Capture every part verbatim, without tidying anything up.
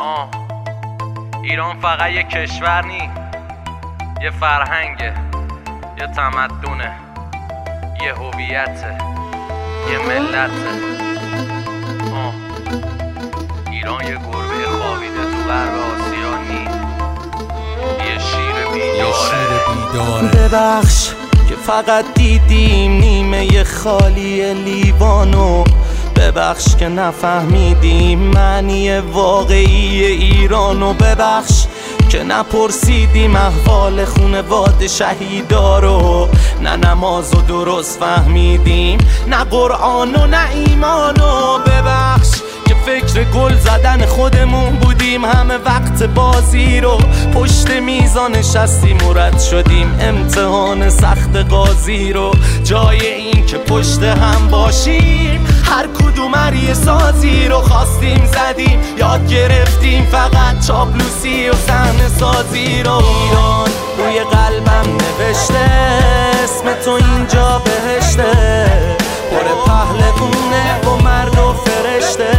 آه. ایران فقط یه کشور نی، یه فرهنگه، یه تمدنه، یه هویته، یه ملته. آه. ایران یه گربه خوابیده تو غرب آسیا نی، یه شیر بیداره. ببخش که فقط دیدیم نیمه خالی لیوانو، ببخش که نفهمیدیم معنی واقعی ایرانو، ببخش که نپرسیدیم احوال خونواده شهیدا رو، نه نمازو درست فهمیدیم، نه قرآن و نه ایمانو، ببخش که فکر گل زدن خودمون بودیم، همه وقت بازی رو پشت میزان نشستیم و رد شدیم امتحان سخت قاضی رو، جای این که پشت هم باشیم هر کدوم عریه سازی رو خواستیم زدیم، یاد گرفتیم فقط چاپلوسی و صحنه سازی رو. ایران روی قلبم نوشته اسم تو اینجا بهشته، پر پهلوونه و مرد و فرشته.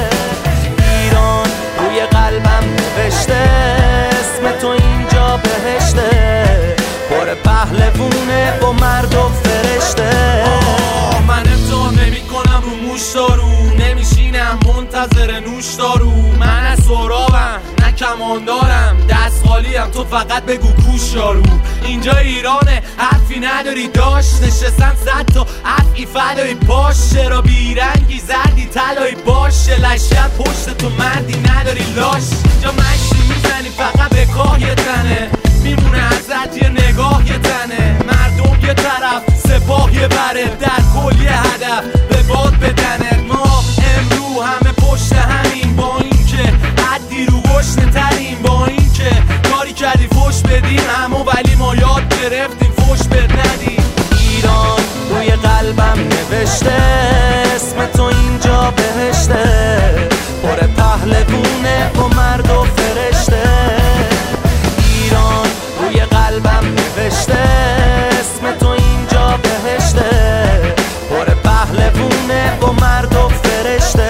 ایران روی قلبم نوشته اسم تو اینجا بهشته، پر پهلوونه و مرد و فرشته. آه من امتحان نمی کنم رو موش دارو، نمیشینم منتظر نوش دارو، من از سرابم نه کمان دارم، دست خالیم تو فقط بگو کوش یارو. اینجا ایرانه حرفی نداری داشت، نشستن صد تا عفی فدایی باش، چرا بیرنگی زردی طلایی باشه، لشکر پشت تو مردی نداری لاش. اینجا مشتی میزنی فقط به کاه یه تنه، میمونه ازت یه نگاه یه تنه، مردم یه طرف سپاه یه بره، در کل یه هدف به باد بدنه. ما امرو همه پشت همین، با این که حدی رو گشنه ترین، با این که کاری کردی فوش بدیم همو، ولی ما یاد گرفتیم فوش بد ندیم. ایران روی قلبم نوشته اسم تو اینجا بهشته، پر پهلوونه و مرد و فرشته. ایران روی قلبم نوشته اسم تو اینجا بهشته، پر پهلوونه و مرد و فرشته.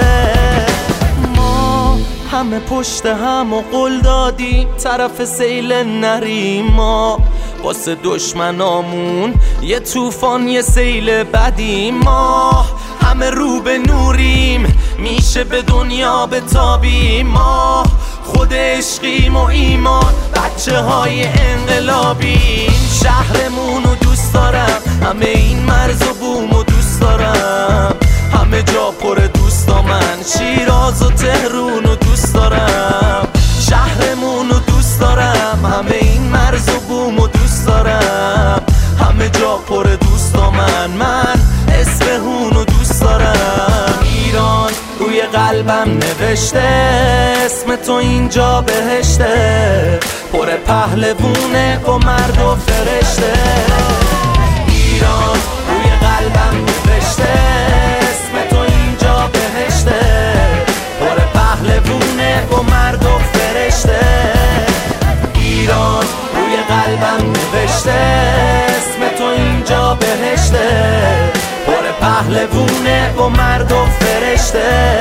ما همه پشت هم و قول دادیم طرف سیل نریم، ما واسه دشمنامون یه طوفان یه سیل بدیم، ما همه رو به نوریم میشه به دنیا بتابیم، ما خود عشقیم و ایمان بچه های انقلابیم. شهرمون رو دوست دارم، همه این مرز و بوم رو دوست دارم، همه جا پر دوستا، من شیراز و تهرون رو دوست دارم. شهرمون رو دوست دارم، همه این مرز و بوم رو دوست دارم، همه جا پر دوستا، من من اصفهون رو دوست دارم. ایران روی قلبم نوشته اسم تو اینجا بهشته، پر پهلوونه و مرد و فرشته. ایران روی قلبم نوشته اسم تو اینجا بهشته، پر پهلوونه و مرد و فرشته. ایران روی قلبم نوشته اسم تو اینجا بهشته، پر پهلوونه و مرد و فرشته.